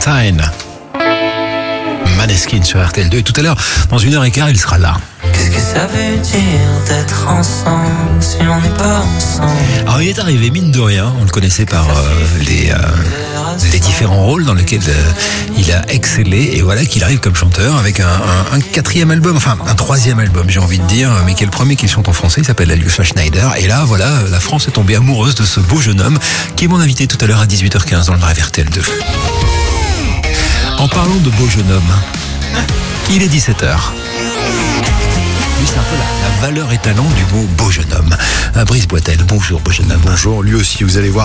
Valentine. Maneskin sur RTL2. Et tout à l'heure, dans 1h15, il sera là. Qu'est-ce que ça veut dire d'être ensemble si on n'est pas ensemble? Alors il est arrivé, mine de rien, on le connaissait par les différents rôles dans lesquels il a excellé, et voilà qu'il arrive comme chanteur avec un quatrième album, enfin un troisième album j'ai envie de dire, mais qui est le premier qu'il chante en français, il s'appelle Alyosha Schneider, et là voilà, la France est tombée amoureuse de ce beau jeune homme qui est mon invité tout à l'heure à 18h15 dans le Drive RTL2. En parlant de beau jeune homme, il est 17h. C'est un peu la valeur et talent du mot beau jeune homme. Brice Boitel, bonjour beau jeune homme. Bonjour, lui aussi, vous allez voir.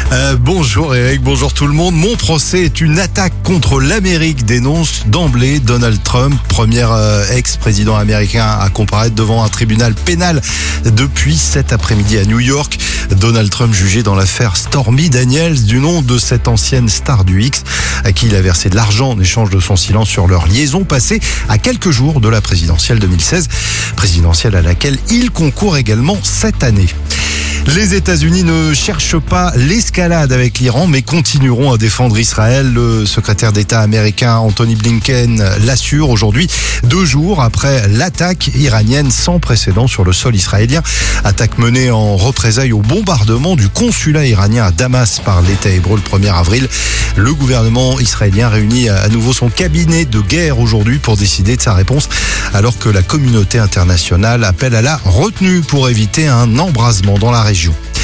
Bonjour Eric, bonjour tout le monde. Mon procès est une attaque contre l'Amérique, dénonce d'emblée Donald Trump, premier ex-président américain à comparaître devant un tribunal pénal depuis cet après-midi à New York. Donald Trump jugé dans l'affaire Stormy Daniels, du nom de cette ancienne star du X, à qui il a versé de l'argent en échange de son silence sur leur liaison passée à quelques jours de la présidentielle 2016, présidentielle à laquelle il concourt également cette année. Les États-Unis ne cherchent pas l'escalade avec l'Iran, mais continueront à défendre Israël. Le secrétaire d'État américain Anthony Blinken l'assure aujourd'hui, 2 jours après l'attaque iranienne sans précédent sur le sol israélien. Attaque menée en représailles au bombardement du consulat iranien à Damas par l'État hébreu le 1er avril. Le gouvernement israélien réunit à nouveau son cabinet de guerre aujourd'hui pour décider de sa réponse, alors que la communauté internationale appelle à la retenue pour éviter un embrasement dans la région.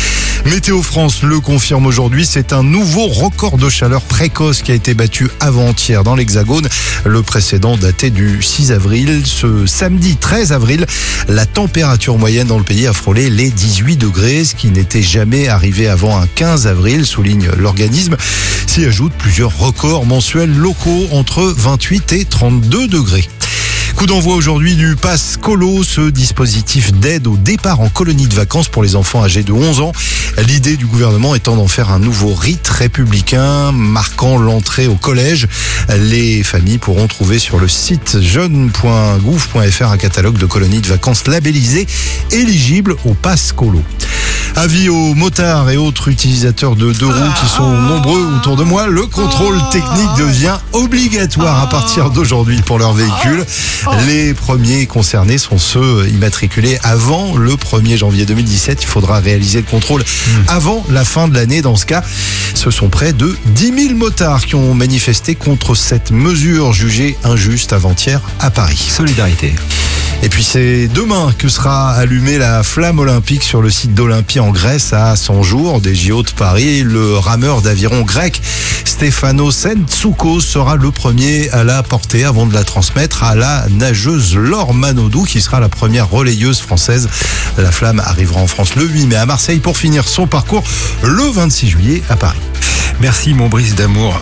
Météo France le confirme aujourd'hui, c'est un nouveau record de chaleur précoce qui a été battu avant-hier dans l'Hexagone. Le précédent datait du 6 avril. Ce samedi 13 avril, la température moyenne dans le pays a frôlé les 18 degrés, ce qui n'était jamais arrivé avant un 15 avril, souligne l'organisme. S'y ajoutent plusieurs records mensuels locaux entre 28 et 32 degrés. Coup d'envoi aujourd'hui du Pass Colo, ce dispositif d'aide au départ en colonie de vacances pour les enfants âgés de 11 ans. L'idée du gouvernement étant d'en faire un nouveau rite républicain marquant l'entrée au collège. Les familles pourront trouver sur le site jeune.gouv.fr un catalogue de colonies de vacances labellisées éligibles au Pass Colo. Avis aux motards et autres utilisateurs de deux roues qui sont nombreux autour de moi, le contrôle technique devient obligatoire à partir d'aujourd'hui pour leurs véhicules. Les premiers concernés sont ceux immatriculés avant le 1er janvier 2017. Il faudra réaliser le contrôle avant la fin de l'année. Dans ce cas, ce sont près de 10 000 motards qui ont manifesté contre cette mesure jugée injuste avant-hier à Paris. Solidarité. Et puis c'est demain que sera allumée la flamme olympique sur le site d'Olympie en Grèce à 100 jours des JO de Paris. Le rameur d'aviron grec Stefanos Tsitsipas sera le premier à la porter avant de la transmettre à la nageuse Laure Manodou qui sera la première relayeuse française. La flamme arrivera en France le 8 mai à Marseille pour finir son parcours le 26 juillet à Paris. Merci mon Brice d'amour.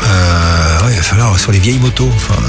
Il va falloir sur les vieilles motos.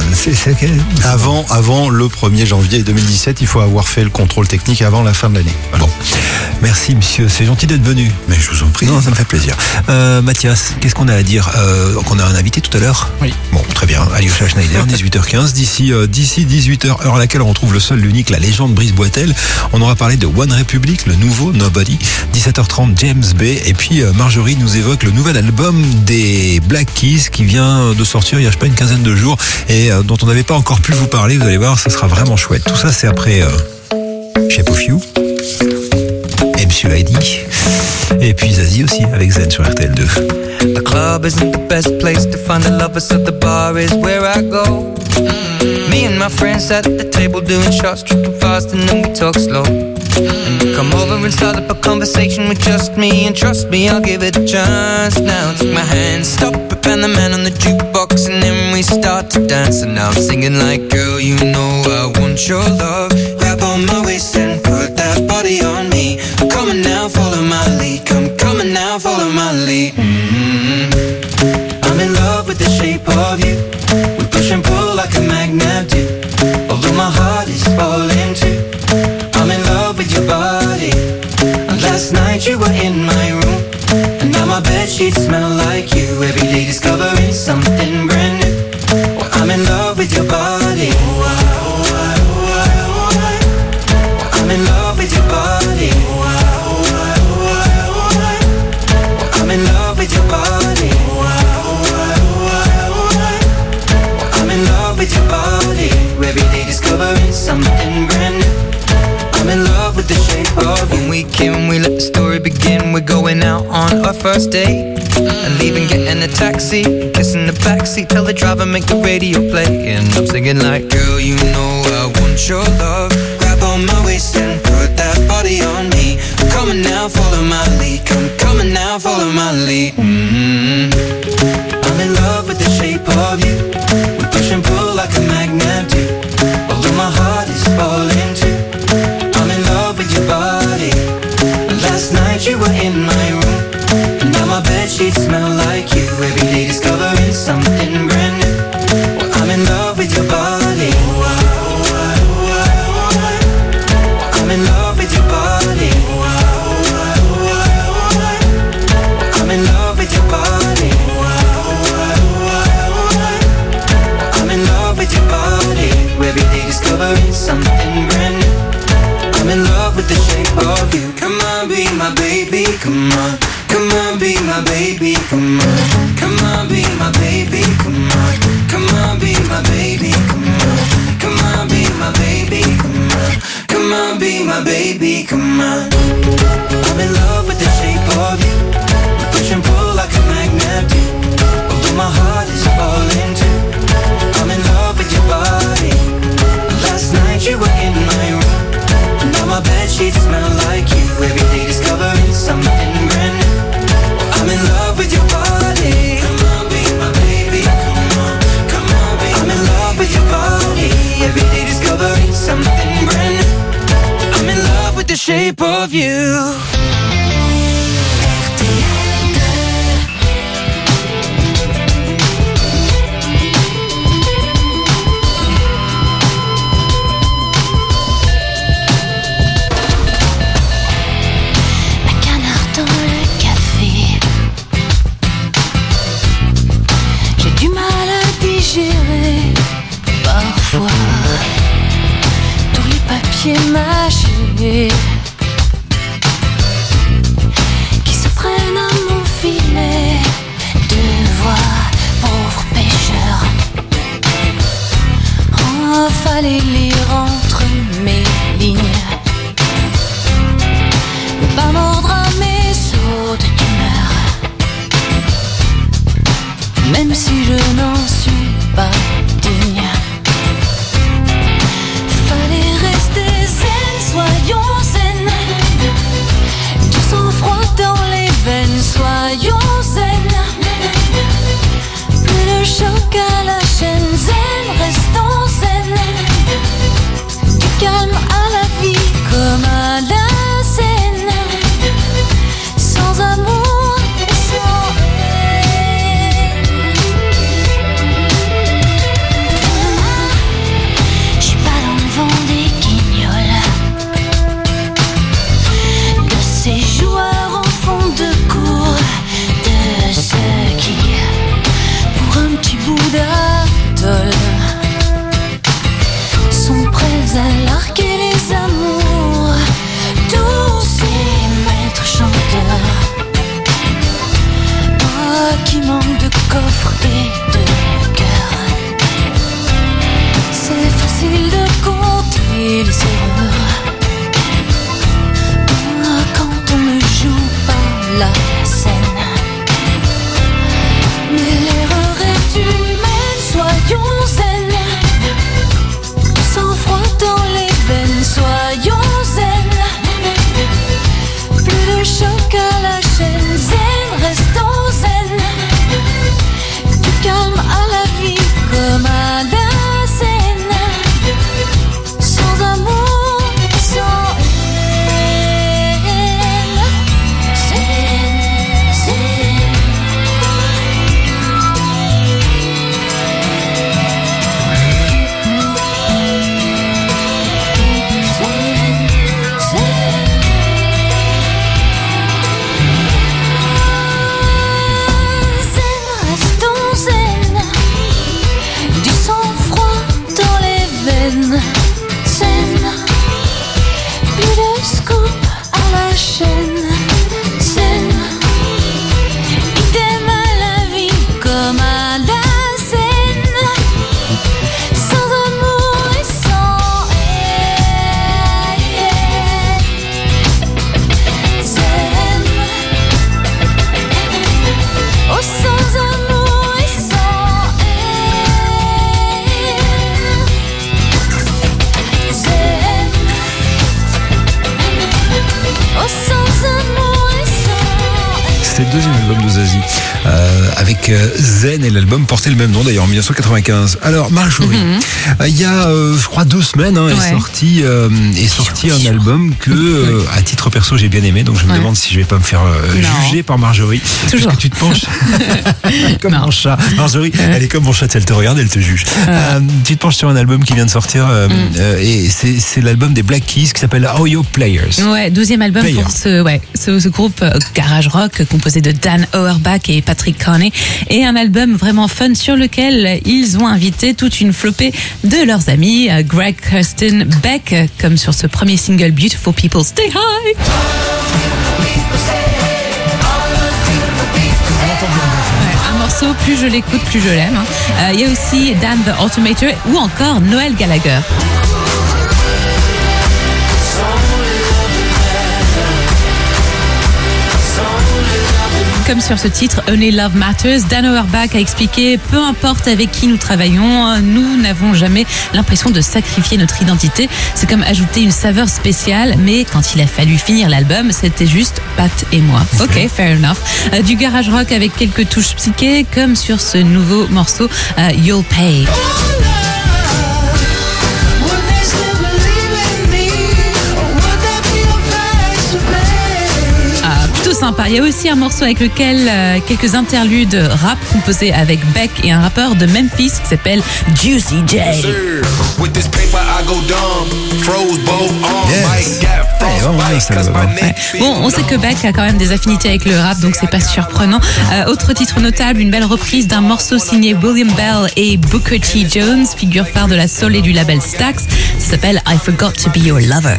Avant le 1er janvier 2017, il faut avoir fait le contrôle technique avant la fin de l'année. Bon. Merci monsieur, c'est gentil d'être venu. Mais je vous en prie. Non, ça me fait plaisir. Mathias, qu'est-ce qu'on a à dire? Qu'on a un invité tout à l'heure? Oui. Bon, très bien. Alyosha Schneider, 18h15. D'ici 18h, heure à laquelle on retrouve le seul, l'unique, la légende Brice Boitel. On aura parlé de One Republic, le nouveau Nobody. 17h30, James Bay. Et puis Marjorie nous évoque le nouvel album des Black Keys qui vient de sortir il y a pas une quinzaine de jours et dont on n'avait pas encore pu vous parler. Vous allez voir, ça sera vraiment chouette. Tout ça, c'est après Shape of You, MC Lady et puis Zazie aussi avec Zen sur RTL2. The club isn't the best place to find the lovers, so the bar is where I go. Me and my friends at the table doing shots, tripping fast and then we talk slow. Come over and start up a conversation with just me, and trust me, I'll give it a chance. Now take my hand, stop it, and the man on the jukebox, and then we start to dance. And now I'm singing like, girl, you know I want your love. Grab on my waist and put that body on me. I'm coming now, follow my lead. Come coming now, follow my lead. I'm in love with the shape of you. We push and pull like a magnet do. Although my heart is falling too. I'm in love with your body. And last night you were in my room, and now my bedsheets smell like you. Every day discovering something brand new. Well, I'm in love with your body. I'm in love with your body. I'm in love with your body. something brand new. I'm in love with the shape of you. When we came, we let the story begin. We're going out on our first date, and leaving, getting a taxi, kissing the backseat. Tell the driver, make the radio play, and I'm singing like, girl, you know I want your love. Grab on my waist and put that body on me. I'm coming now, follow my lead. Come coming now, follow my lead. I'm in love with the shape of you. We push and pull like a magnet do. Although my heart is falling too. I'm in love with your body. Last night you were in my room, and now my bedsheets smell like you. Every day discovering something brand new. Well, I'm in love with your body. I'm in love with your body. I'm in love with your body. I'm in love with your body. Every day discovering something brand new. I'm in love with the shape of you. Come on, be my baby, come on. Come on, be my baby, come on. Come on, be my baby, come on. Come on, be my baby, come on. Come on, be my baby, come on. Come on, be my baby, come on. I'm in love with the shape of you. We push and pull like a magnet do. Although my heart is falling too. I'm in love with your body. Last night you were in my room, and now my bedsheets smell like you. Every day discovering something brand new. I'm in love with your body. Come on, be my baby. Come on, come on, be. I'm in love with your body. Every day discovering something brand new. I'm in love with the shape of you. Parfois, tous les papiers mâchés qui se prennent à mon filet de voix, pauvre pêcheur. Oh, fallait lire entre mes lignes, ne pas mordre à mes sautes d'humeur, même si je n'en suis pas digne. Fallait rester zen, soyons zen. Du sang-froid dans les veines, soyons zen. Plus de choc à la chaîne, zen, restons zen. c'est le deuxième album de Zazie avec Zen, et l'album portait le même nom d'ailleurs en 1995. Alors Marjorie, il y a je crois 2 semaines est sorti un album que à titre perso j'ai bien aimé, donc je me demande si je vais pas me faire juger par Marjorie. Toujours. Parce que tu te penches comme mon chat. Marjorie, elle est comme mon chat, elle te regarde, elle te juge. Tu te penches sur un album qui vient de sortir et c'est l'album des Black Keys qui s'appelle Oyo Players. Ouais, 12e album pour ce groupe garage rock composé de Dan Auerbach et Patrick Carney, et un album vraiment fun sur lequel ils ont invité toute une flopée de leurs amis, Greg, Kirsten, Beck, comme sur ce premier single Beautiful People Stay High. Un morceau, plus je l'écoute, plus je l'aime. Il y a aussi Dan the Automator ou encore Noel Gallagher. Comme sur ce titre, Only Love Matters, Dan Auerbach a expliqué « Peu importe avec qui nous travaillons, nous n'avons jamais l'impression de sacrifier notre identité. C'est comme ajouter une saveur spéciale, mais quand il a fallu finir l'album, c'était juste Pat et moi. » Ok, fair enough. Du garage rock avec quelques touches psyché, comme sur ce nouveau morceau You'll Pay. Sympa. Il y a aussi un morceau avec lequel quelques interludes rap composés avec Beck et un rappeur de Memphis qui s'appelle Juicy J. Bon, on sait que Beck a quand même des affinités avec le rap, donc c'est pas surprenant. Autre titre notable, une belle reprise d'un morceau signé William Bell et Booker T. Jones, figure phare de la soul et du label Stax. Ça s'appelle I Forgot to Be Your Lover.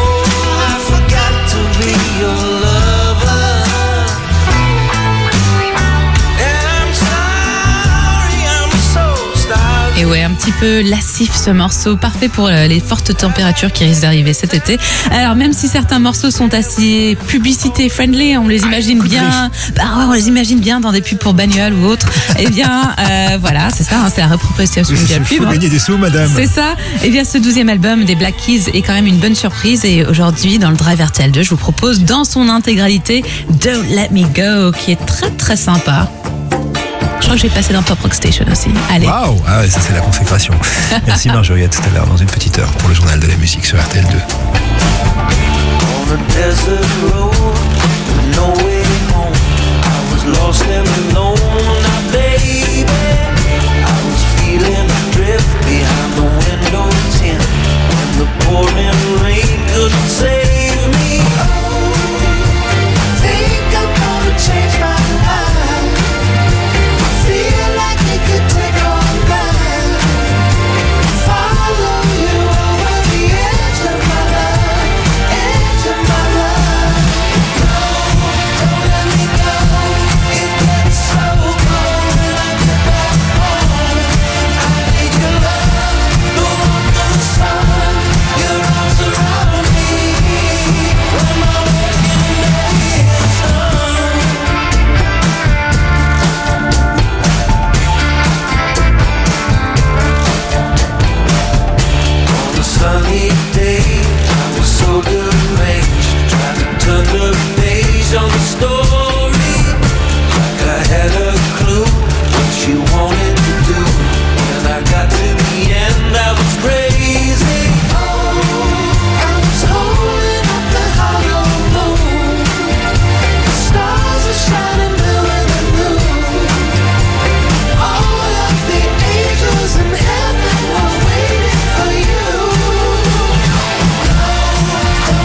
Et ouais, un petit peu lascif ce morceau, parfait pour les fortes températures qui risquent d'arriver cet été. Alors même si certains morceaux sont assez publicité friendly, on les imagine bien, on les imagine bien dans des pubs pour bagnole ou autres. Eh bien, voilà, c'est ça, c'est la réappropriation de la pub. Faut gagner des sous, madame. C'est ça. Eh bien, ce 12e album des Black Keys est quand même une bonne surprise. Et aujourd'hui, dans le Drive RTL 2, je vous propose dans son intégralité Don't Let Me Go, qui est très très sympa. Je crois que je vais passer dans Pop Rock Station aussi. Allez. Waouh, ah ouais, ça c'est la consécration. Merci Marjorie, à tout à l'heure dans une petite heure pour le journal de la musique sur RTL 2. On a desert road with no way home. I was lost and alone, now baby. I was feeling adrift behind the window tint when the pouring rain couldn't save me. Oh, think I'm gonna change my life. Feel like it could take all night. Follow you over the edge of my life, edge of my life. No, don't let me go. It gets so cold when I get back home. I need your love, the warmth of the sun, your arms around me when my working day is done. On a sunny day, I was so deranged, trying to turn the page on the story. Like I had a clue what she wanted to do. When I got to the end, I was crazy. Oh, I was holding up the hollow moon. The stars are shining blue in the noon. All of the angels in heaven were waiting for you. No,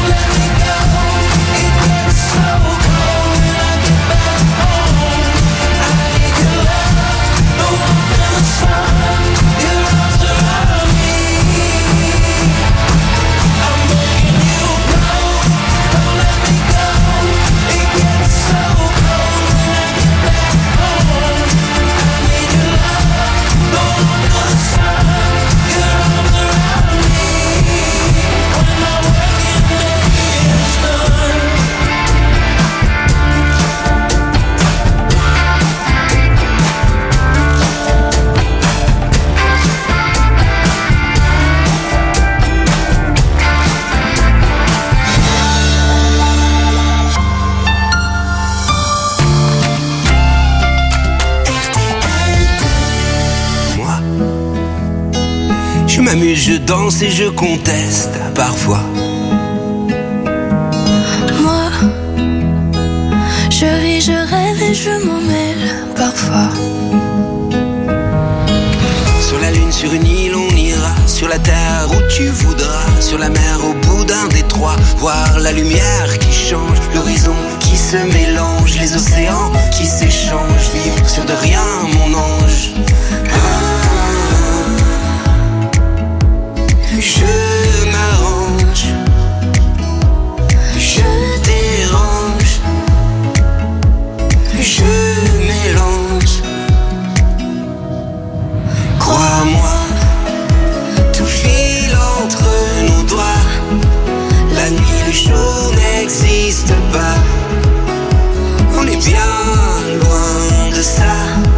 m'amuse, je danse et je conteste parfois. Moi, je vis, je rêve et je m'en mêle parfois. Sur la lune, sur une île, on ira. Sur la terre où tu voudras. Sur la mer, au bout d'un détroit. Voir la lumière qui change, l'horizon qui se mélange, les océans qui s'échangent. Vivre sur de rien, mon ange. Je m'arrange, je dérange, je mélange. Crois-moi, tout file entre nos doigts. La nuit, le jour n'existe pas. On est bien loin de ça.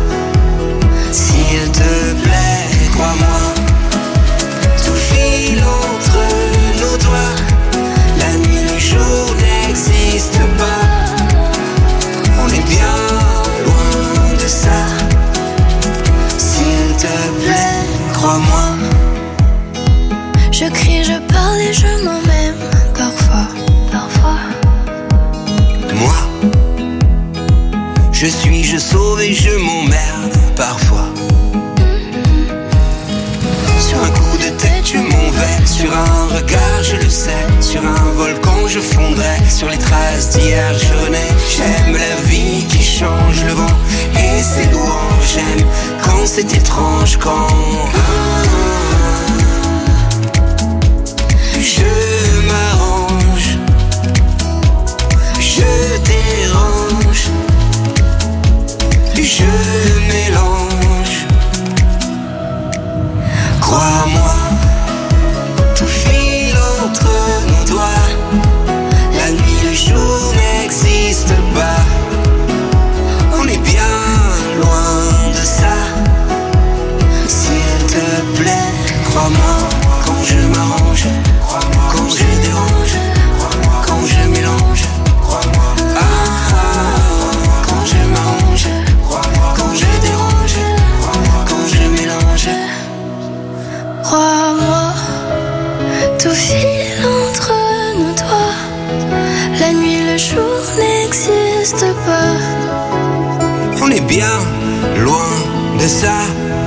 S'il te plaît, crois-moi. Tout file entre nos doigts. La nuit, le jour n'existe pas. On est bien loin de ça. S'il te plaît, crois-moi. Je crie, je parle et je m'en même parfois. Moi, je suis, je sauve et je m'emmerde parfois. Sur un coup de tête, je m'envers. Sur un regard, je le sais. Sur un volcan, je fondrais. Sur les traces d'hier, je renais. J'aime la vie qui change, le vent et ses louanges. J'aime quand c'est étrange, quand je m'arrange, je dérange, je mélange. Crois-moi, tout file entre nos doigts. La nuit, le jour n'existe pas. On est bien loin de ça. S'il te plaît, crois-moi. Quand je m'arrange, quand je dérange, quand je mélange. Quand je m'arrange, quand je dérange, quand je mélange. Crois-moi, tout file entre nos doigts. La nuit, le jour n'existe pas. On est bien loin de ça.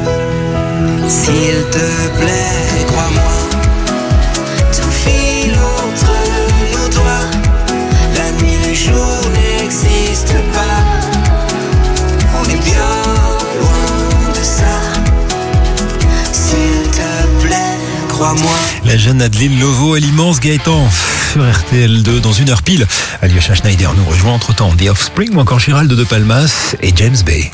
S'il te plaît, crois-moi. Tout file entre nos doigts. La nuit, le jour n'existe pas. On est bien loin de ça. S'il te plaît, crois-moi. La jeune Adeline Lovo et l'immense Gaëtan sur RTL2 dans une heure pile. Alyosha Schneider nous rejoint entre-temps. The Offspring ou encore Gérald de Palmas et James Bay.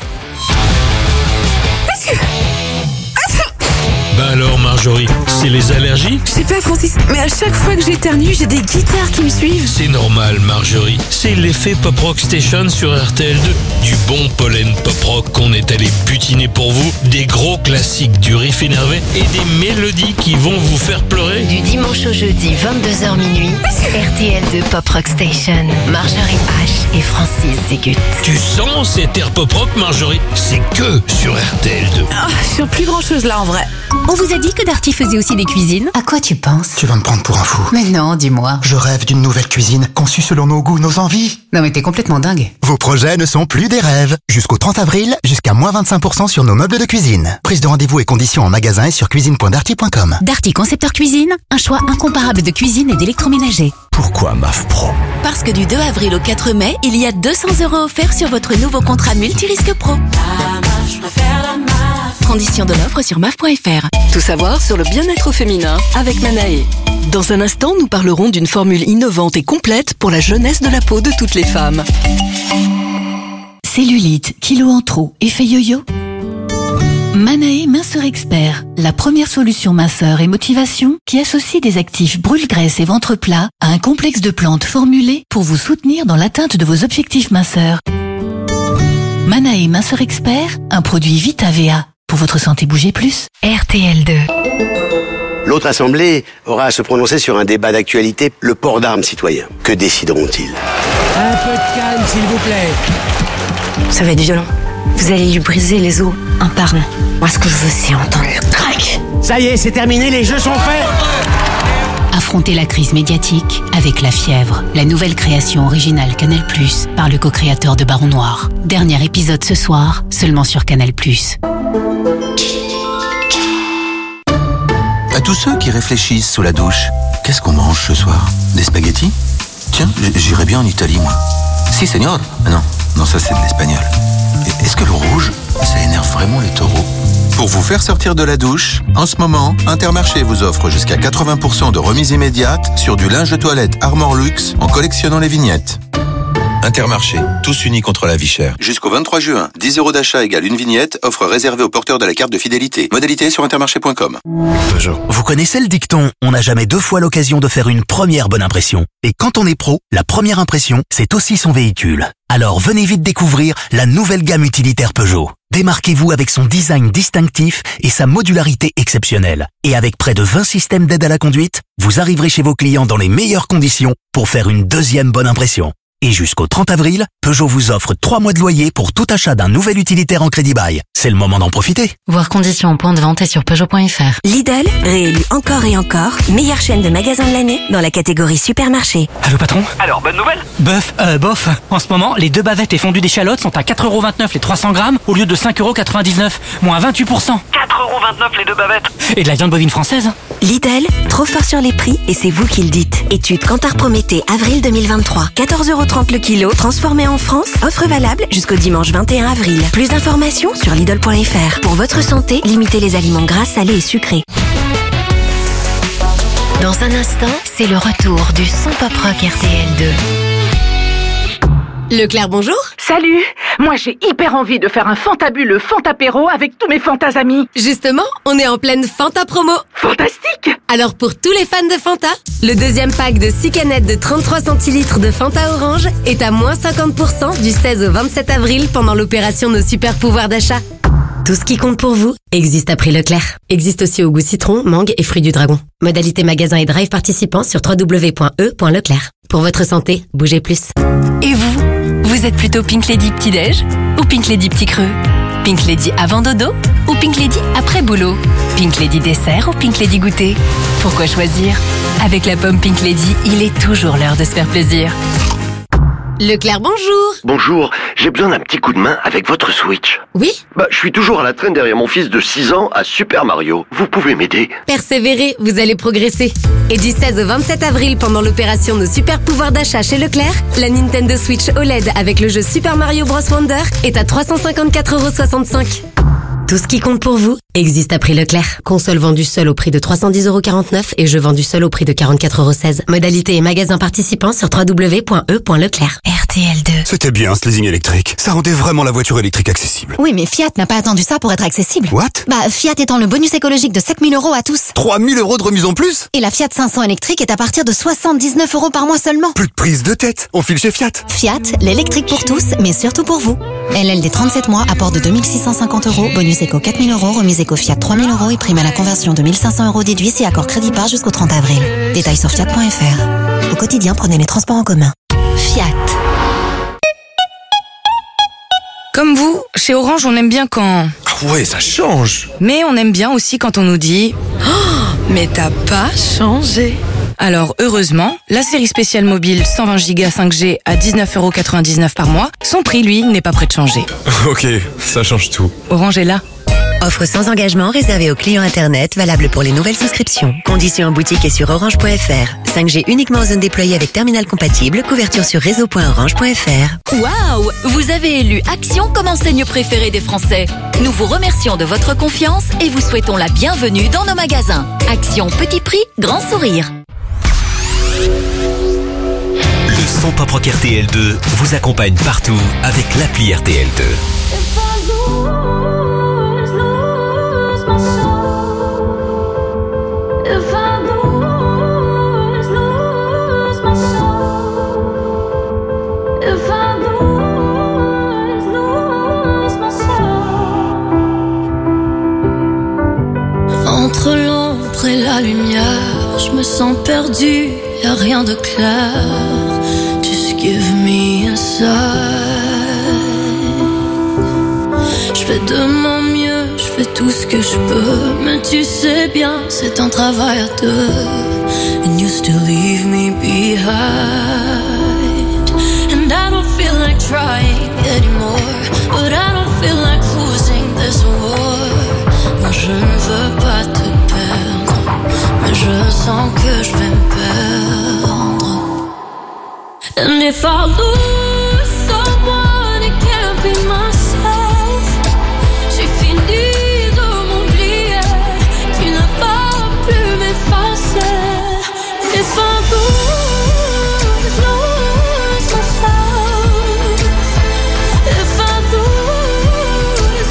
Ben alors Marjorie, c'est les allergies? Je sais pas Francis, mais à chaque fois que j'éternue, j'ai des guitares qui me suivent. C'est normal Marjorie, c'est l'effet Pop Rock Station sur RTL2. Du bon pollen pop rock qu'on est allé butiner pour vous, des gros classiques du riff énervé et des mélodies qui vont vous faire pleurer. Du dimanche au jeudi, 22h minuit, RTL2 Pop Rock Station. Marjorie H et Francis Zégut. Tu sens cet air pop rock Marjorie? C'est que sur RTL2. Je sens plus grand chose là en vrai. On vous a dit que Darty faisait aussi des cuisines? À quoi tu penses? Tu vas me prendre pour un fou. Mais non, dis-moi. Je rêve d'une nouvelle cuisine conçue selon nos goûts, nos envies. Non mais t'es complètement dingue. Vos projets ne sont plus des rêves. Jusqu'au 30 avril, jusqu'à moins 25% sur nos meubles de cuisine. Prise de rendez-vous et conditions en magasin et sur cuisine.darty.com. Darty Concepteur Cuisine, un choix incomparable de cuisine et d'électroménager. Pourquoi MAF Pro? Parce que du 2 avril au 4 mai, il y a 200 € offerts sur votre nouveau contrat multirisque pro. Conditions de l'offre sur maf.fr. Tout savoir sur le bien-être féminin avec Manae. Dans un instant, nous parlerons d'une formule innovante et complète pour la jeunesse de la peau de toutes les femmes. Cellulite, kilos en trop, effet yo-yo? Manae Minceur Expert, la première solution minceur et motivation qui associe des actifs brûle-graisse et ventre plat à un complexe de plantes formulées pour vous soutenir dans l'atteinte de vos objectifs minceurs. Manae Minceur Expert, un produit VitaVA. Pour votre santé, bougez plus. RTL2. L'autre assemblée aura à se prononcer sur un débat d'actualité, le port d'armes citoyen. Que décideront-ils? Un peu de calme, s'il vous plaît. Ça va être violent. Vous allez lui briser les os un par un. Moi, ce que je veux, c'est entendre le crack. Ça y est, c'est terminé, les jeux sont faits. Affrontez la crise médiatique avec La Fièvre, la nouvelle création originale Canal+, par le co-créateur de Baron Noir. Dernier épisode ce soir, seulement sur Canal+. À tous ceux qui réfléchissent sous la douche, qu'est-ce qu'on mange ce soir? Des spaghettis? Tiens, j'irais bien en Italie, moi. Si, señor. Non, ça c'est de l'espagnol. Est-ce que le rouge, ça énerve vraiment les taureaux? Pour vous faire sortir de la douche, en ce moment, Intermarché vous offre jusqu'à 80% de remise immédiate sur du linge de toilette Armor Luxe en collectionnant les vignettes. Intermarché, tous unis contre la vie chère. Jusqu'au 23 juin, 10 € d'achat égale une vignette, offre réservée aux porteurs de la carte de fidélité. Modalité sur intermarché.com. Peugeot. Vous connaissez le dicton « On n'a jamais deux fois l'occasion de faire une première bonne impression ». Et quand on est pro, la première impression, c'est aussi son véhicule. Alors venez vite découvrir la nouvelle gamme utilitaire Peugeot. Démarquez-vous avec son design distinctif et sa modularité exceptionnelle. Et avec près de 20 systèmes d'aide à la conduite, vous arriverez chez vos clients dans les meilleures conditions pour faire une deuxième bonne impression. Et jusqu'au 30 avril, Peugeot vous offre 3 mois de loyer pour tout achat d'un nouvel utilitaire en crédit bail. C'est le moment d'en profiter. Voir conditions en point de vente et sur Peugeot.fr. Lidl, réélu encore et encore, meilleure chaîne de magasins de l'année dans la catégorie supermarché. Allô patron? Alors, bonne nouvelle? Bof. En ce moment, les 2 bavettes et fondues d'échalotes sont à 4,29€ les 300 grammes au lieu de 5,99€, moins 28%. 4,29€ les 2 bavettes. Et de la viande bovine française? Lidl, trop fort sur les prix et c'est vous qui le dites. Étude Kantar Prométhée, avril 2023. 14,30€ le kilo, transformé en France. Offre valable jusqu'au dimanche 21 avril. Plus d'informations sur Lidl.fr. Pour votre santé, limitez les aliments gras, salés et sucrés. Dans un instant, c'est le retour du son pop rock RTL2. Leclerc, bonjour. Salut. Moi, j'ai hyper envie de faire un fantabuleux Fantapéro avec tous mes Fantas amis. Justement, on est en pleine Fanta promo. Fantastique. Alors pour tous les fans de Fanta, le deuxième pack de 6 canettes de 33 centilitres de Fanta Orange est à moins 50% du 16 au 27 avril pendant l'opération Nos Super Pouvoirs d'achat. Tout ce qui compte pour vous existe à prix Leclerc. Existe aussi au goût citron, mangue et fruits du dragon. Modalité magasin et drive participants sur www.e.leclerc. Pour votre santé, bougez plus. Et vous êtes plutôt Pink Lady petit-déj ou Pink Lady petit creux? Pink Lady avant dodo ou Pink Lady après boulot? Pink Lady dessert ou Pink Lady goûter? Pourquoi choisir? Avec la pomme Pink Lady, il est toujours l'heure de se faire plaisir. Leclerc, bonjour. Bonjour, j'ai besoin d'un petit coup de main avec votre Switch. Oui? Je suis toujours à la traîne derrière mon fils de 6 ans à Super Mario. Vous pouvez m'aider? Persévérez, vous allez progresser. Et du 16 au 27 avril, pendant l'opération Nos Super Pouvoirs d'achat chez Leclerc, la Nintendo Switch OLED avec le jeu Super Mario Bros Wonder est à 354,65€. Tout ce qui compte pour vous existe à prix Leclerc. Console vendue seule au prix de 310,49€ et jeu vendu seul au prix de 44,16€. Modalité et magasin participants sur www.e.leclerc. RTL2. C'était bien ce leasing électrique. Ça rendait vraiment la voiture électrique accessible. Oui, mais Fiat n'a pas attendu ça pour être accessible. What? Fiat étend le bonus écologique de 7 000 € à tous. 3 000 € de remise en plus? Et la Fiat 500 électrique est à partir de 79€ par mois seulement. Plus de prise de tête. On file chez Fiat. Fiat, l'électrique pour tous, mais surtout pour vous. LLD 37 mois, apport de 2650€, bonus éco 4 000 €, remise éco Fiat 3 000 € et prime à la conversion de 1 500 € déduits si accord crédit par jusqu'au 30 avril. Détails sur fiat.fr. Au quotidien, prenez les transports en commun. Fiat. Comme vous, chez Orange, on aime bien quand... Ah ouais, ça change. Mais on aime bien aussi quand on nous dit oh, mais t'as pas changé. Alors, heureusement, la série spéciale mobile 120 Go 5G à 19,99€ par mois, son prix, lui, n'est pas prêt de changer. Ok, ça change tout. Orange est là. Offre sans engagement réservée aux clients Internet, valable pour les nouvelles souscriptions. Conditions en boutique et sur orange.fr. 5G uniquement en zone déployée avec terminal compatible, couverture sur réseau.orange.fr. Waouh! Vous avez élu Action comme enseigne préférée des Français. Nous vous remercions de votre confiance et vous souhaitons la bienvenue dans nos magasins. Action petit prix, grand sourire. Le son pop rock RTL2 vous accompagne partout avec l'appli RTL2. Entre l'ombre et la lumière, je me sens perdue, y'a rien de clair. Just give me a sign. Je fais de mon mieux, je fais tout ce que je peux, mais tu sais bien, c'est un travail à deux. And you still leave me behind. And I don't feel like trying anymore, but I don't feel like losing this war. Moi je ne veux pas te perdre, mais je sens que je vais me perdre. And if I lose someone, it can't be myself. J'ai fini de m'oublier, tu ne vas plus m'effacer. If I lose myself, if I lose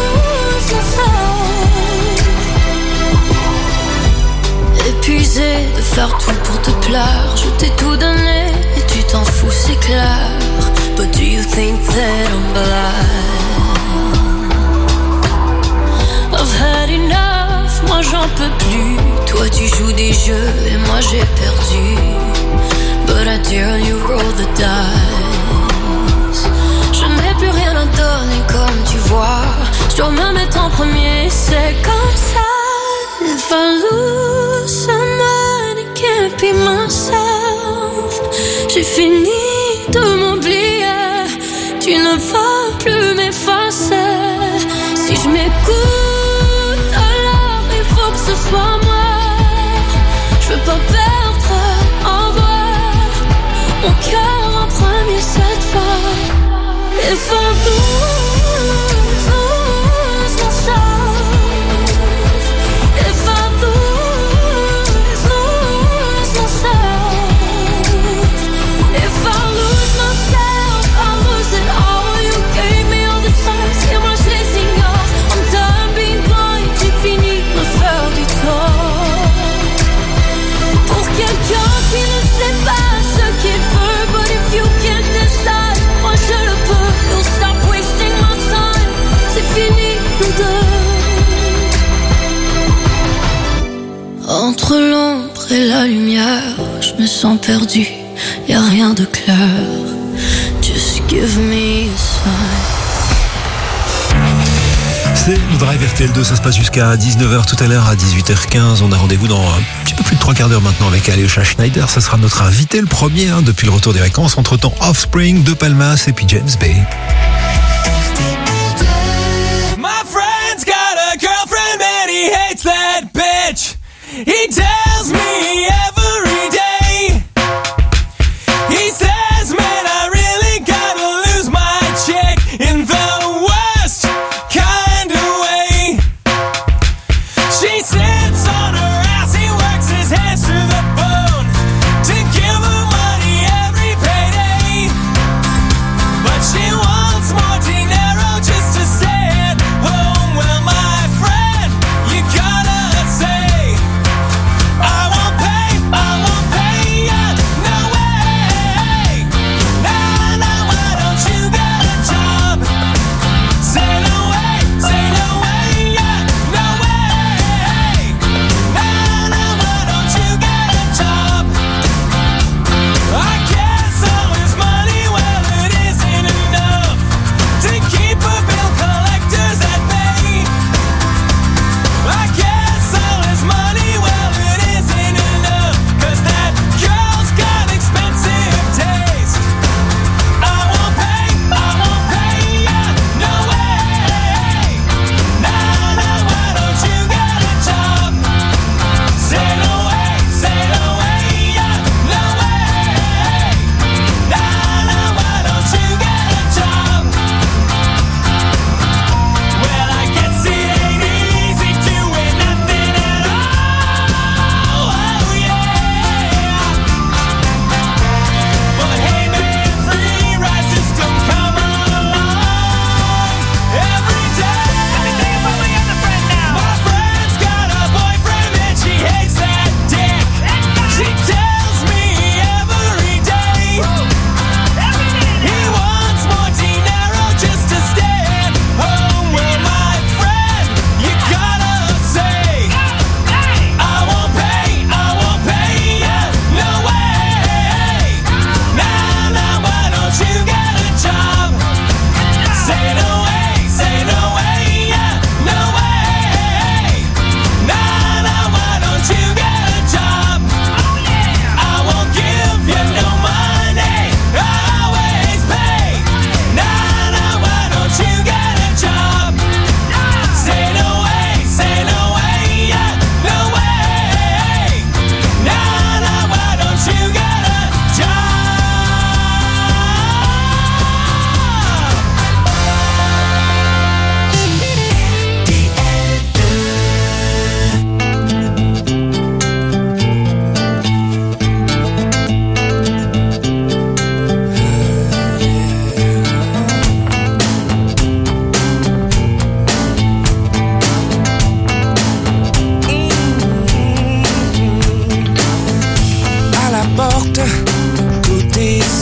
myself. Épuisé de faire tout pour te plaire, je t'ai tout donné et tu t'en fous, c'est clair. But do you think that I'm blind? I've had enough, moi j'en peux plus. Toi tu joues des jeux et moi j'ai perdu. But I dare you roll the dice. Je n'ai plus rien à donner comme tu vois. Je dois me mettre en premier, c'est comme ça. If I lose someone, it can't be myself. J'ai fini de m'oublier, tu ne vas plus m'effacer. Si je m'écoute, alors il faut que ce soit moi. Je veux pas perdre en vrai mon cœur en premier cette fois. If I lose myself, if I lose myself, if I lose myself, I lose it all. You gave me all the signs, et moi je les ignore. I'm done being blind, j'ai fini de me faire du tort. Pour quelqu'un qui ne sait pas ce qu'il veut, but if you can't decide, moi je le peux. You'll stop wasting my time, c'est fini nous deux. Entre l'ombre et la lumière, je me sens perdu, y'a rien de clair. Just give me a sign. C'est le Drive RTL2, ça se passe jusqu'à 19h tout à l'heure. À 18h15, on a rendez-vous dans un petit peu plus de 3 quarts d'heure maintenant avec Alyosha Schneider. Ça sera notre invité, le premier depuis le retour des vacances. Entre-temps, Offspring, De Palmas et puis James Bay. My friend's got a girlfriend and he hates that bitch. He tells me every day. He says, man, I really gotta lose my chick in the worst kind of way. She sits on her ass, he works his hands to the bone to give her money every payday. But she wants more dinero just to stay at home. Well, my friend, you gotta say, I won't pay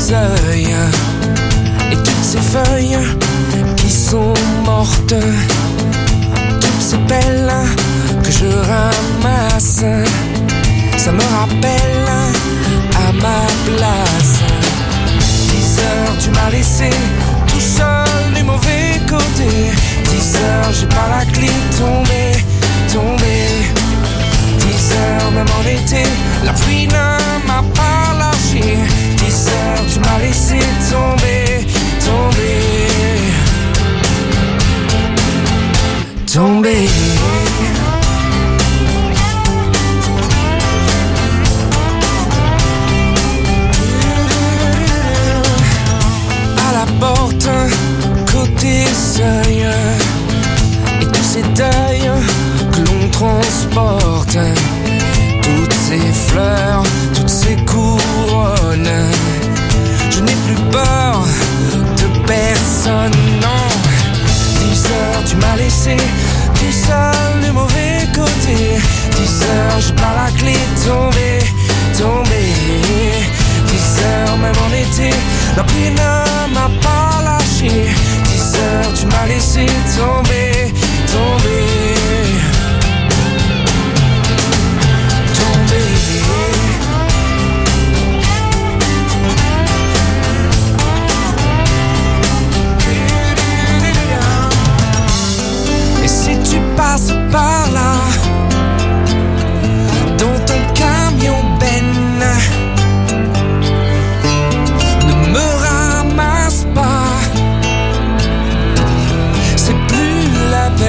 seuils et toutes ces feuilles qui sont mortes, toutes ces pelles que je ramasse, ça me rappelle à ma place. 10 heures tu m'as laissé tout seul du mauvais côté. 10 heures j'ai pas la clé, tombé. 10 heures même en été, la pluie ne m'a pas lâché. 10 heures tu m'as laissé tomber. À la porte, côté seuil, et tous ces deuils que l'on transporte, toutes ces fleurs, toutes ces couronnes. Je n'ai plus peur de personne, non. 10 heures tu m'as laissé tout seul du mauvais côté. 10 heures j'ai pas la clé, tombé. 10 heures même en été, la pluie ne m'a pas lâché. 10 heures tu m'as laissé tomber. Et si tu passes par là, dans ton camion benne, ne me ramasse pas, c'est plus la peine.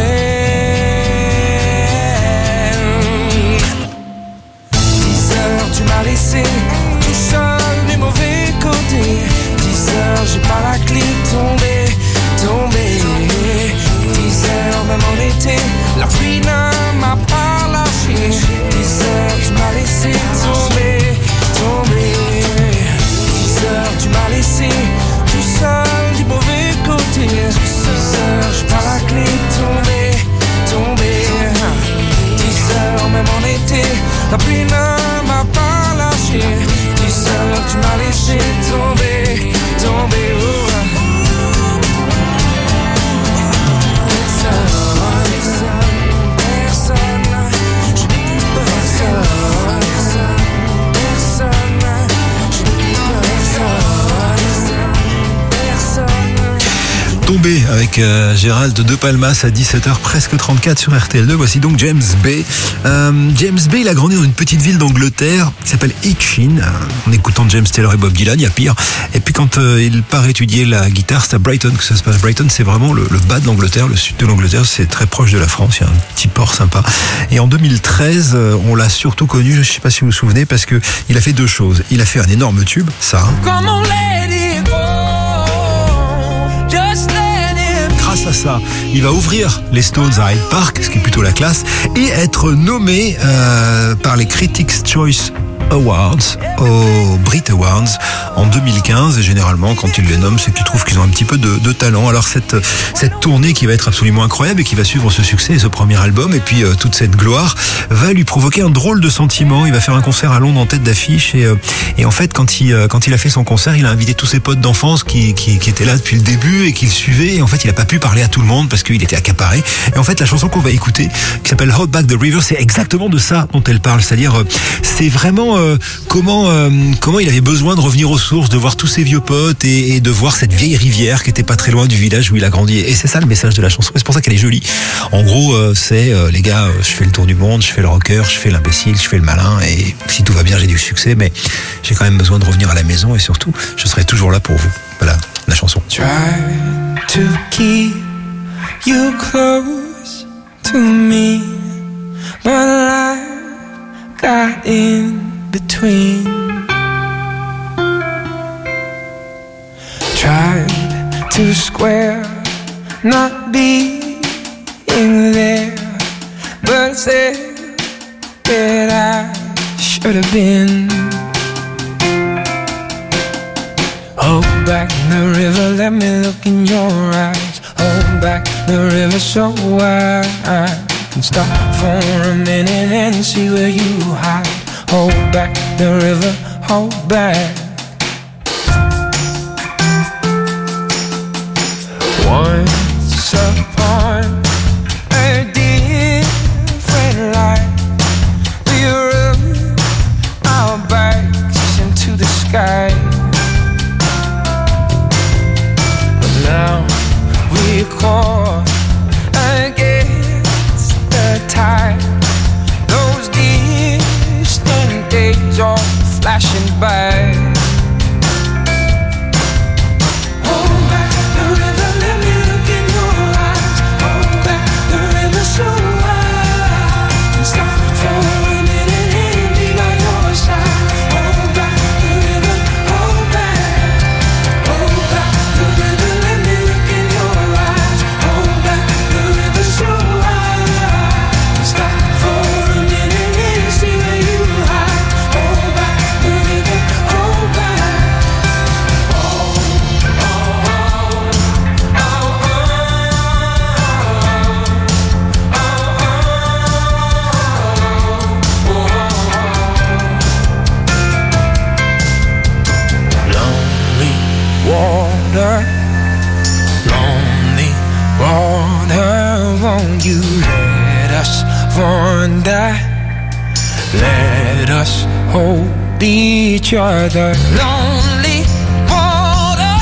10 heures tu m'as laissé tout seul du mauvais côté. 10 heures j'ai pas la clé, tombé. 10 heures même en été, la pluie ne m'a pas lâché. 10 heures tu m'as laissé tomber. 10 heures tu m'as laissé tout seul du mauvais côté. 10 heures j'ai pas la clé, tombé. 10 heures même en été, la pluie ne m'a pas lâché. 10 heures tu m'as laissé tomber. Tombé avec Gérald de Palmas à 17h presque 34 sur RTL2. Voici donc James Bay. James Bay, il a grandi dans une petite ville d'Angleterre qui s'appelle Itchin. En écoutant James Taylor et Bob Dylan, il y a pire. Et puis quand il part étudier la guitare, c'est à Brighton que ça se passe. Brighton, c'est vraiment le bas de l'Angleterre, le sud de l'Angleterre. C'est très proche de la France. Il y a un petit port sympa. Et en 2013, on l'a surtout connu, je ne sais pas si vous vous souvenez, parce que il a fait deux choses. Il a fait un énorme tube, ça. Grâce à ça, il va ouvrir les Stones à Hyde Park, ce qui est plutôt la classe, et être nommé par les Critics' Choice Awards, aux Brit Awards en 2015. Et généralement, quand ils les nomment, c'est qu'ils trouvent qu'ils ont un petit peu de talent. Alors cette tournée qui va être absolument incroyable et qui va suivre ce succès et ce premier album et puis toute cette gloire va lui provoquer un drôle de sentiment. Il va faire un concert à Londres en tête d'affiche et en fait quand il a fait son concert, il a invité tous ses potes d'enfance qui étaient là depuis le début et qui le suivaient. Et en fait, il a pas pu parler à tout le monde parce qu'il était accaparé. Et en fait, la chanson qu'on va écouter, qui s'appelle Hold Back the River, c'est exactement de ça dont elle parle. C'est-à-dire, c'est vraiment comment il avait besoin de revenir aux sources, de voir tous ses vieux potes et de voir cette vieille rivière qui était pas très loin du village où il a grandi. Et c'est ça le message de la chanson. Et c'est pour ça qu'elle est jolie. En gros, c'est les gars, je fais le tour du monde, je fais le rocker, je fais l'imbécile, je fais le malin. Et si tout va bien, j'ai du succès, mais j'ai quand même besoin de revenir à la maison et surtout, je serai toujours là pour vous. Voilà la chanson. Try to keep you close to me, but life got in between. Tried to square not being there, but said that I should have been. Hold back the river, let me look in your eyes. Hold back the river so I can stop for a minute and see where you hide. Hold back the river, hold back. sky. But now we caught against the tide. Those distant days are flashing by. Hold back the river, let me look in your eyes. Hold back the river so wide. And stop for a minute and be by your side. Hold back the river, hold back. Hold back the river, let me look in your eyes. Hold back the river so wide. And stop for a minute and see where you hide. Hold back the river, hold back. Lonely water, won't you let us wander? Let us hold each other. Lonely water,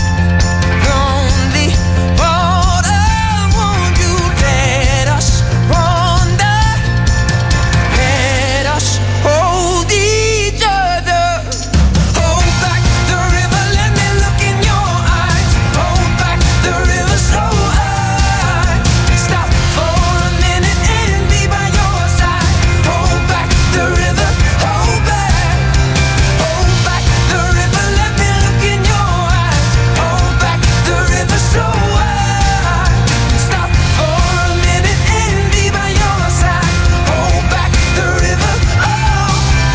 won't you let us wander? Let us hold each other. Hold back the river, let me look in your eyes. Hold back the river so high. Stop for a minute and be by your side. Hold back the river, hold back. Hold back the river, let me look in your eyes. Hold back the river so high. Stop for a minute and be by your side. Hold back the river, oh.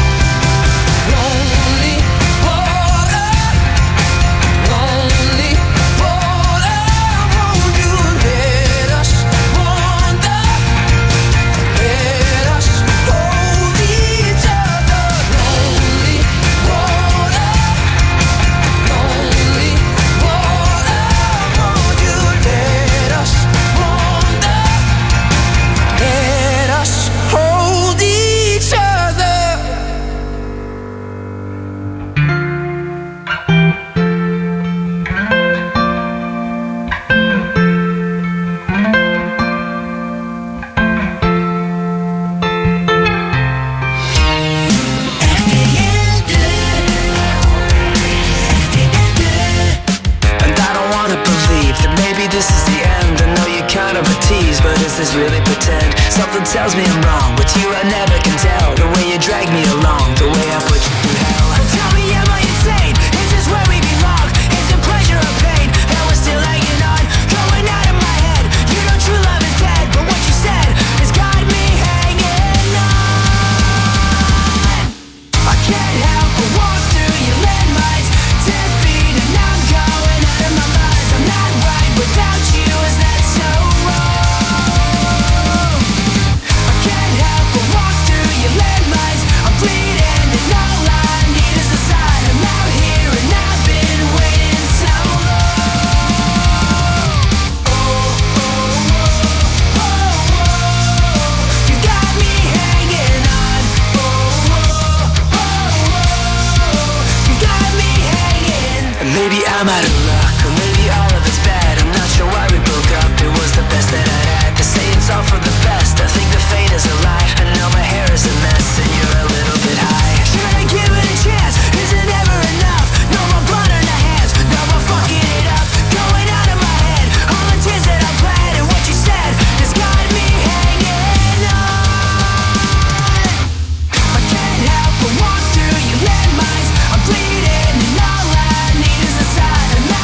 Lonely water, won't you let us wander? Let us hold each other. Lonely water, won't you let us wander? Let us hold each other. And I don't wanna believe that maybe this is the end. I know you're kind of a tease, but is this really pretend? Something tells me I'm wrong. With you I never can tell. The way you drag me along, the way I put you through hell. Tell me, am I insane? Is this where we belong? Is it pleasure or pain that we're still hanging on? Going out of my head. You know true love is dead, but what you said has got me hanging on. I can't help but walk through your landmines. 10 feet and I'm going out of my mind. I'm not right without you, is that so wrong? I can't help but walk through your landmines. I'm bleeding and all I need is a sign. I'm out here and I've been waiting so long. You got me hanging on. You got me hanging. And maybe I'm out of luck, or maybe all of it's bad. I'm not sure why we broke up. It was the best that I'd had. They say it's all for the best. I think the fate is a lie. And now my hair is a mess, and you're a little bit high. Should I give it a chance? Is it ever enough? No more blood on the hands, no more fucking it up. Going out of my head, all the tears that I bled, and what you said has got me hanging on. I can't help but walk through your landmines. I'm bleeding and all I need is a sign. I'm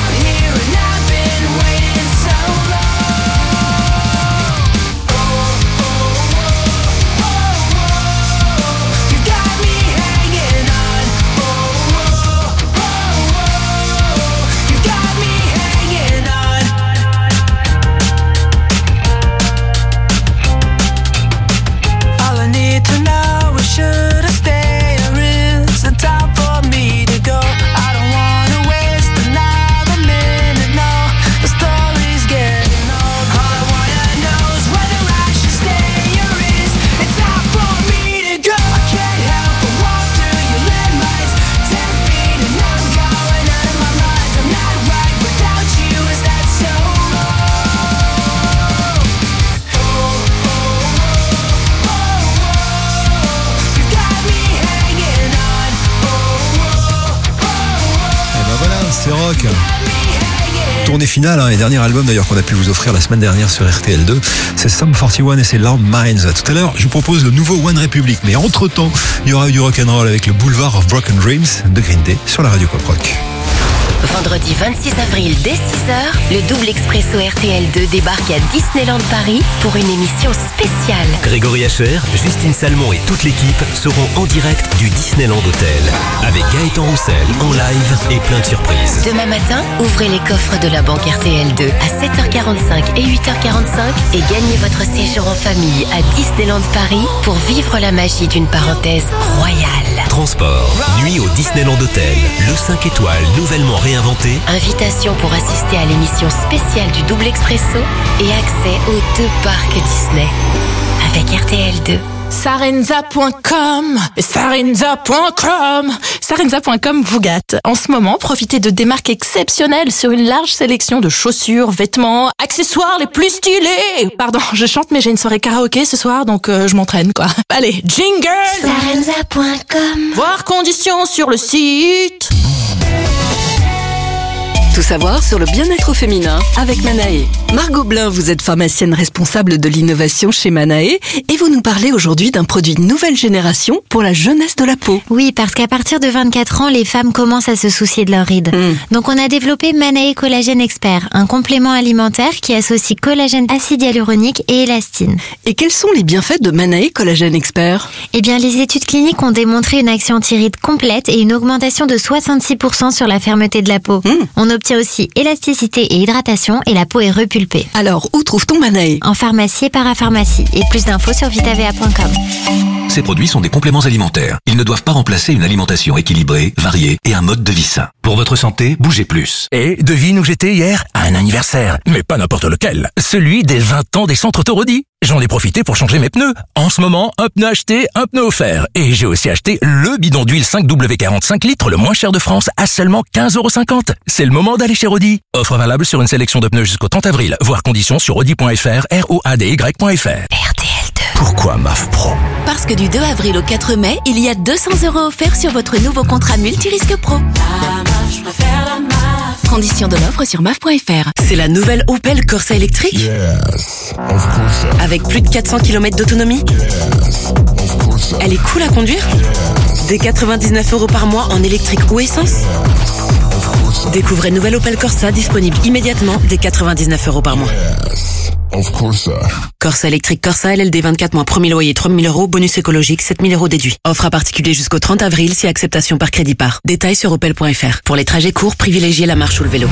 c'est rock. Tournée finale et dernier album d'ailleurs qu'on a pu vous offrir la semaine dernière sur RTL2, c'est Sum 41 et c'est Landmines. Tout à l'heure, je vous propose le nouveau One Republic, mais entre-temps, il y aura eu du rock'n'roll avec le Boulevard of Broken Dreams de Green Day sur la radio Pop Rock. Vendredi 26 avril dès 6h, le double expresso RTL2 débarque à Disneyland Paris pour une émission spéciale. Grégory Hacher, Justine Salmon et toute l'équipe seront en direct du Disneyland Hotel avec Gaëtan Roussel en live et plein de surprises. Demain matin, ouvrez les coffres de la banque RTL2 à 7h45 et 8h45 et gagnez votre séjour en famille à Disneyland Paris pour vivre la magie d'une parenthèse royale. Transport, nuit au Disneyland Hotel, le 5 étoiles nouvellement réinventé. Invitation pour assister à l'émission spéciale du double expresso et accès aux 2 parcs Disney avec RTL2. Sarenza.com Sarenza.com vous gâte. En ce moment, profitez de des marques exceptionnelles sur une large sélection de chaussures, vêtements, accessoires les plus stylés. Pardon, je chante mais j'ai une soirée karaoké ce soir donc je m'entraîne quoi. Allez, jingle. Sarenza.com. Voir conditions sur le site. Tout savoir sur le bien-être féminin avec Manae. Margot Blin, vous êtes pharmacienne responsable de l'innovation chez Manae et vous nous parlez aujourd'hui d'un produit nouvelle génération pour la jeunesse de la peau. Oui, parce qu'à partir de 24 ans, les femmes commencent à se soucier de leurs rides. Donc on a développé Manae Collagène Expert, un complément alimentaire qui associe collagène acide hyaluronique et élastine. Et quels sont les bienfaits de Manae Collagène Expert ? Eh bien, les études cliniques ont démontré une action anti-rides complète et une augmentation de 66% sur la fermeté de la peau. On obtient aussi élasticité et hydratation et la peau est repulpée. Alors, où trouve-t-on Manae ? En pharmacie et parapharmacie. Et plus d'infos sur vitavea.com. Ces produits sont des compléments alimentaires. Ils ne doivent pas remplacer une alimentation équilibrée, variée et un mode de vie sain. Pour votre santé, bougez plus. Et devine où j'étais hier ? À un anniversaire. Mais pas n'importe lequel. Celui des 20 ans des centres Torodi. J'en ai profité pour changer mes pneus. En ce moment, un pneu acheté, un pneu offert. Et j'ai aussi acheté le bidon d'huile 5W40 5 litres le moins cher de France à seulement 15,50 €. C'est le moment d'aller chez Rodi. Offre valable sur une sélection de pneus jusqu'au 30 avril. Voir conditions sur rodi.fr, ROADY.fr. RTL2. Pourquoi MAF Pro ? Parce que du 2 avril au 4 mai, il y a 200 € offerts sur votre nouveau contrat multirisque pro. Conditions de l'offre sur maf.fr. C'est la nouvelle Opel Corsa électrique ? Yes, of course. Avec plus de 400 km d'autonomie ? Yes, of course. Elle est cool à conduire ? Dès 99 € par mois en électrique ou essence ? Découvrez nouvelle Opel Corsa disponible immédiatement dès 99 € par mois. Yes, of course. Corsa électrique Corsa LLD 24 mois, premier loyer 3 000 €, bonus écologique 7 000 € déduit. Offre à particulier jusqu'au 30 avril si acceptation par crédit par. Détails sur opel.fr. Pour les trajets courts, privilégiez la marche ou le vélo.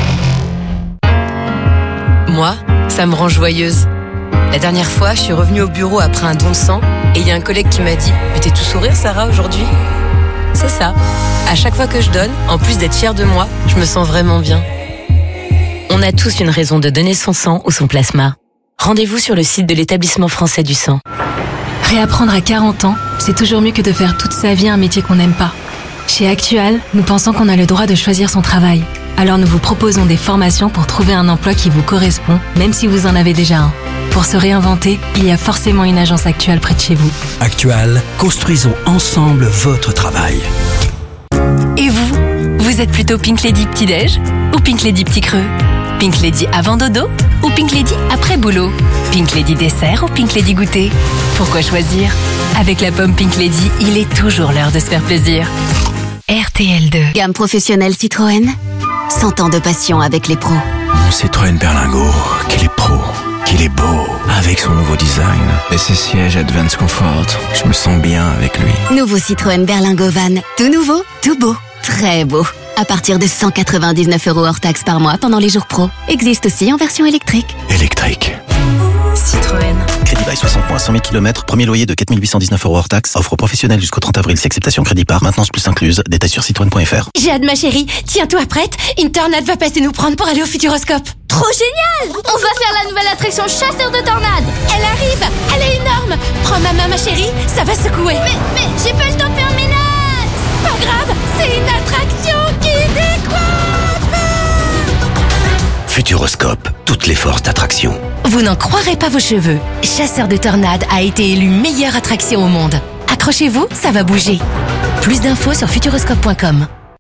Moi, ça me rend joyeuse. La dernière fois, je suis revenue au bureau après un don de sang et il y a un collègue qui m'a dit « Mais t'es tout sourire Sarah aujourd'hui ?» C'est ça. À chaque fois que je donne, en plus d'être fière de moi, je me sens vraiment bien. On a tous une raison de donner son sang ou son plasma. Rendez-vous sur le site de l'Établissement français du sang. Réapprendre à 40 ans, c'est toujours mieux que de faire toute sa vie un métier qu'on n'aime pas. Chez Actual, nous pensons qu'on a le droit de choisir son travail. Alors nous vous proposons des formations pour trouver un emploi qui vous correspond, même si vous en avez déjà un. Pour se réinventer, il y a forcément une agence Actual près de chez vous. Actual, construisons ensemble votre travail. Et vous, vous êtes plutôt Pink Lady petit-déj ou Pink Lady petit creux ? Pink Lady avant dodo ou Pink Lady après boulot ? Pink Lady dessert ou Pink Lady goûter ? Pourquoi choisir ? Avec la pomme Pink Lady, il est toujours l'heure de se faire plaisir. RTL2. Gamme professionnelle Citroën. 100 ans de passion avec les pros. Mon Citroën Berlingo, qu'il est pro, qu'il est beau. Avec son nouveau design et ses sièges Advance Comfort, je me sens bien avec lui. Nouveau Citroën Berlingo Van. Tout nouveau, tout beau, très beau. À partir de 199 € hors taxe par mois pendant les jours pro. Existe aussi en version électrique. Électrique. Citroën. Crédit bail 60 mois, 100 000 km, premier loyer de 4 819 € hors taxe. Offre professionnelle jusqu'au 30 avril, si acceptation crédit par, maintenance plus incluse. Détails sur citroën.fr. J'ai hâte ma chérie, tiens-toi prête, une tornade va passer nous prendre pour aller au Futuroscope. Trop génial! On va faire la nouvelle attraction chasseur de tornades. Elle arrive, elle est énorme. Prends ma main ma chérie, ça va secouer. Mais j'ai pas le temps de faire mes notes. Pas grave, c'est une attraction qui décoiffe. Futuroscope, toutes les forces d'attraction. Vous n'en croirez pas vos cheveux. Chasseur de tornades a été élu meilleure attraction au monde. Accrochez-vous, ça va bouger. Plus d'infos sur futuroscope.com.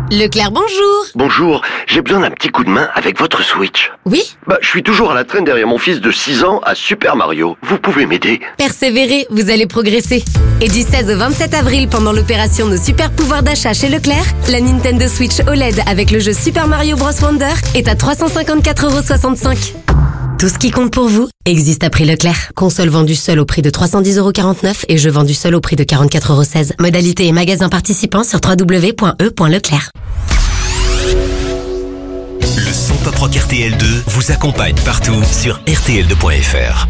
Leclerc, bonjour. Bonjour, j'ai besoin d'un petit coup de main avec votre Switch. Oui? Je suis toujours à la traîne derrière mon fils de 6 ans à Super Mario. Vous pouvez m'aider? Persévérez, vous allez progresser. Et du 16 au 27 avril, pendant l'opération Nos super pouvoirs d'achat chez Leclerc, la Nintendo Switch OLED avec le jeu Super Mario Bros Wonder est à 354,65 €. Tout ce qui compte pour vous existe à prix Leclerc. Console vendue seule au prix de 310,49 € et jeu vendu seul au prix de 44,16 €. Modalité et magasin participants sur www.e.leclerc. Le son pop rock RTL2 vous accompagne partout sur rtl2.fr.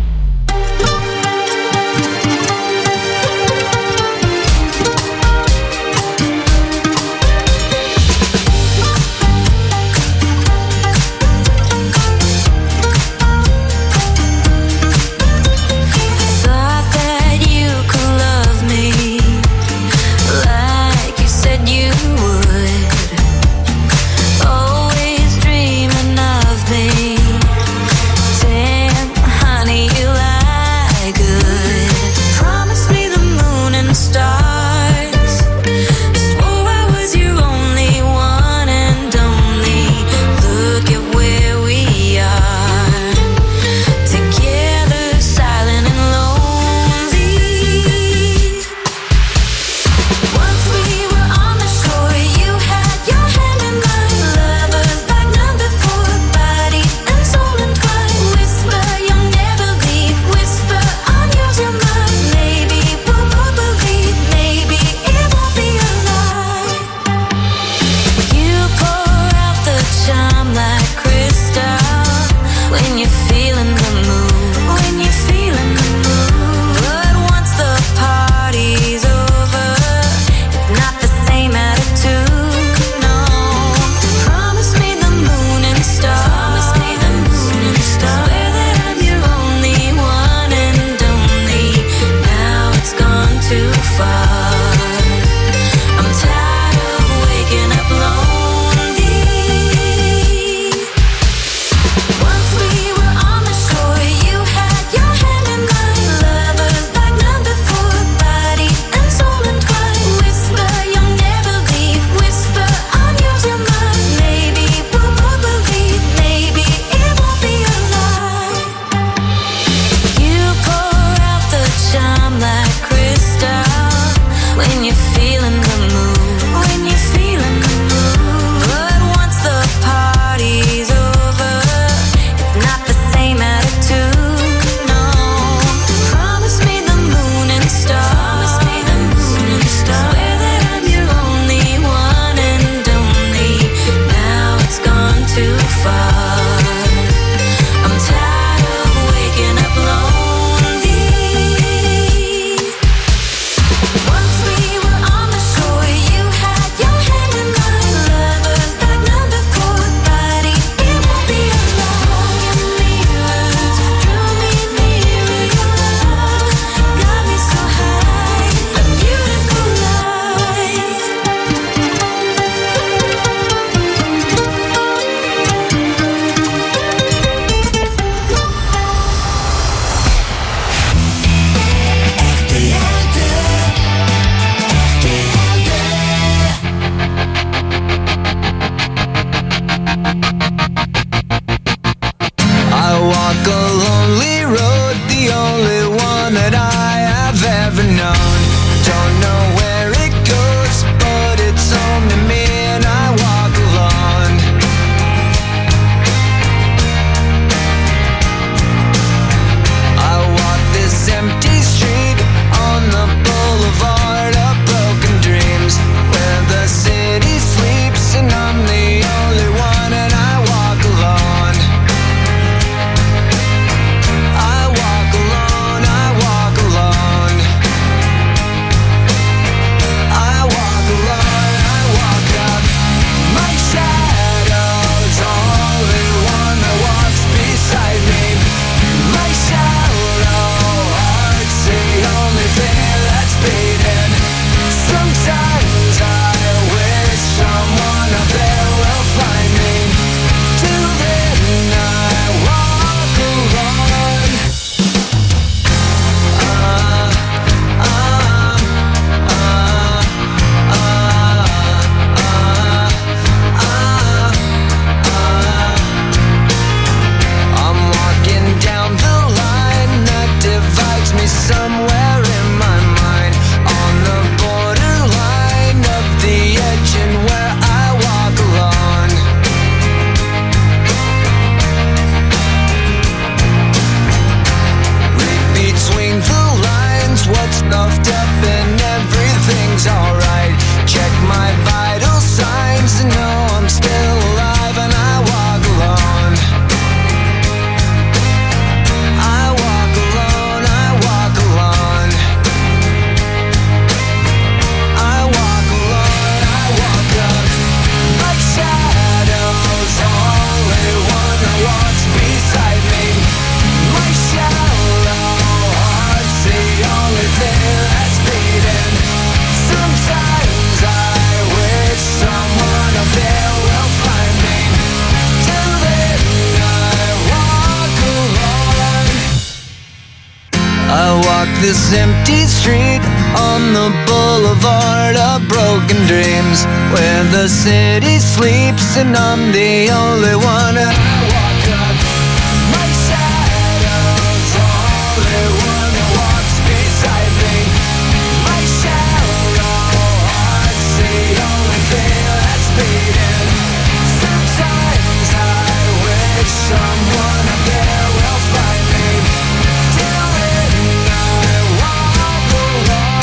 this empty street on the boulevard of broken dreams, where the city sleeps and I'm the only one. I walk up, my shadow's only one that walks beside me. My shallow heart's the only thing that's beating. Sometimes I wish someone up there will find me. Till then I walk alone.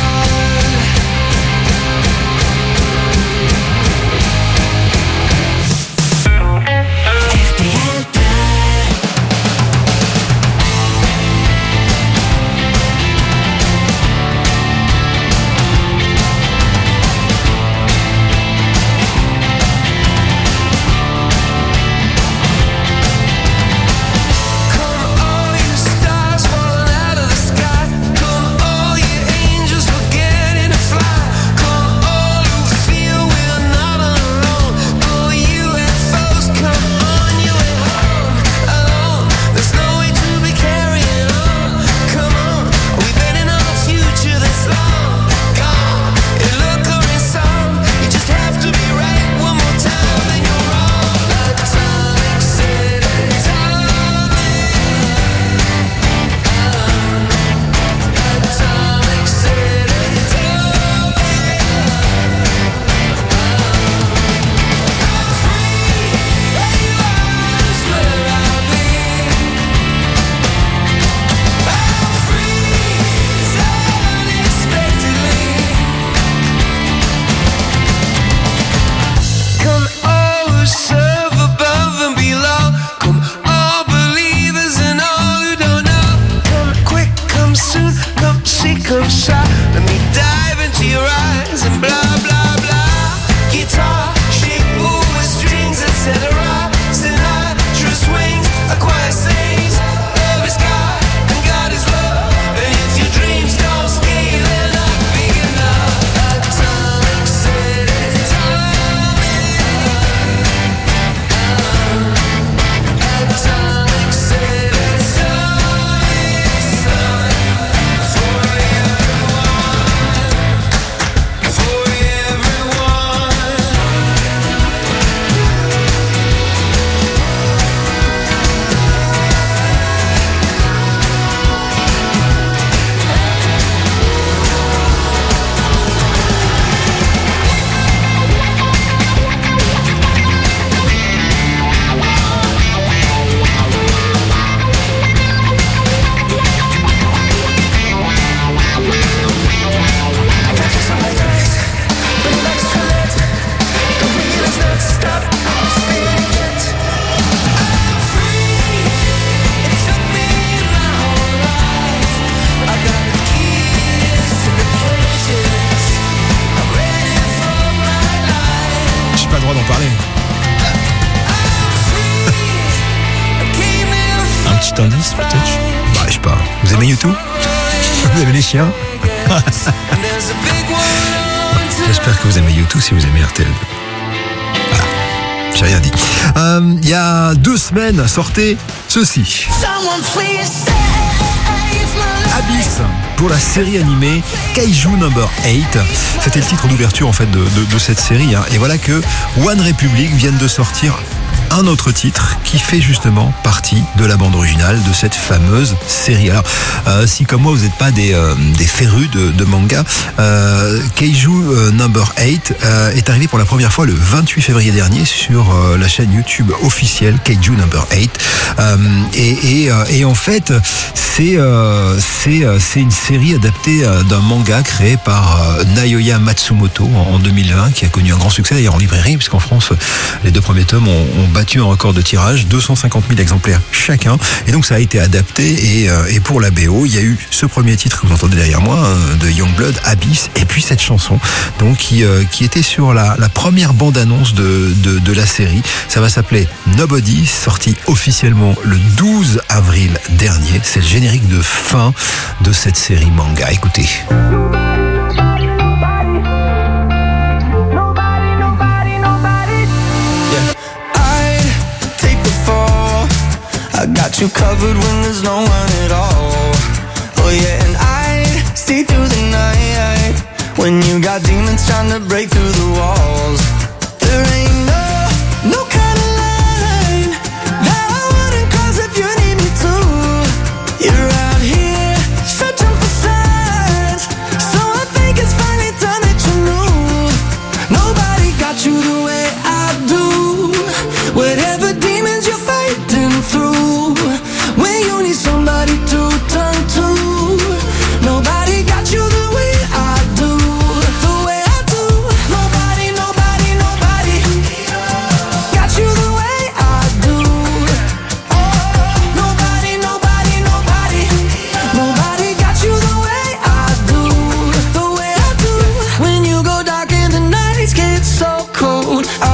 Come shot, let me dive into your eyes and blah blah blah. Guitar, shape, with strings, etc. Sinatra swings, a choir sings. Love is God and God is love. And if your dreams don't scale, they're not big enough. Atomic City, Atomic City, indice peut-être. Bah, je sais pas. Vous aimez YouTube? Vous aimez les chiens? J'espère que vous aimez YouTube si vous aimez RTL2. Voilà. J'ai rien dit. Il y a 2 semaines sortait ceci. Abyss pour la série animée Kaiju Number 8. C'était le titre d'ouverture en fait de cette série. Hein. Et voilà que One Republic viennent de sortir un autre titre qui fait justement partie de la bande originale de cette fameuse série. Alors, si comme moi vous n'êtes pas des férus de manga, Kaiju Number 8 est arrivé pour la première fois le 28 février dernier sur la chaîne YouTube officielle Kaiju Number 8. Et en fait, c'est une série adaptée d'un manga créé par Naoya Matsumoto en 2020 qui a connu un grand succès d'ailleurs en librairie puisqu'en France les 2 premiers tomes ont battu un record de tirage, 250 000 exemplaires chacun, et donc ça a été adapté et pour la BO il y a eu ce premier titre que vous entendez derrière moi de Youngblood, Abyss, et puis cette chanson donc qui était sur la première bande-annonce de la série. Ça va s'appeler Nobody, sorti officiellement le 12 avril dernier. C'est le générique de fin de cette série manga. Écoutez. I got you covered when there's no one at all. Oh yeah, and I'd stay through the night when you got demons trying to break through the walls.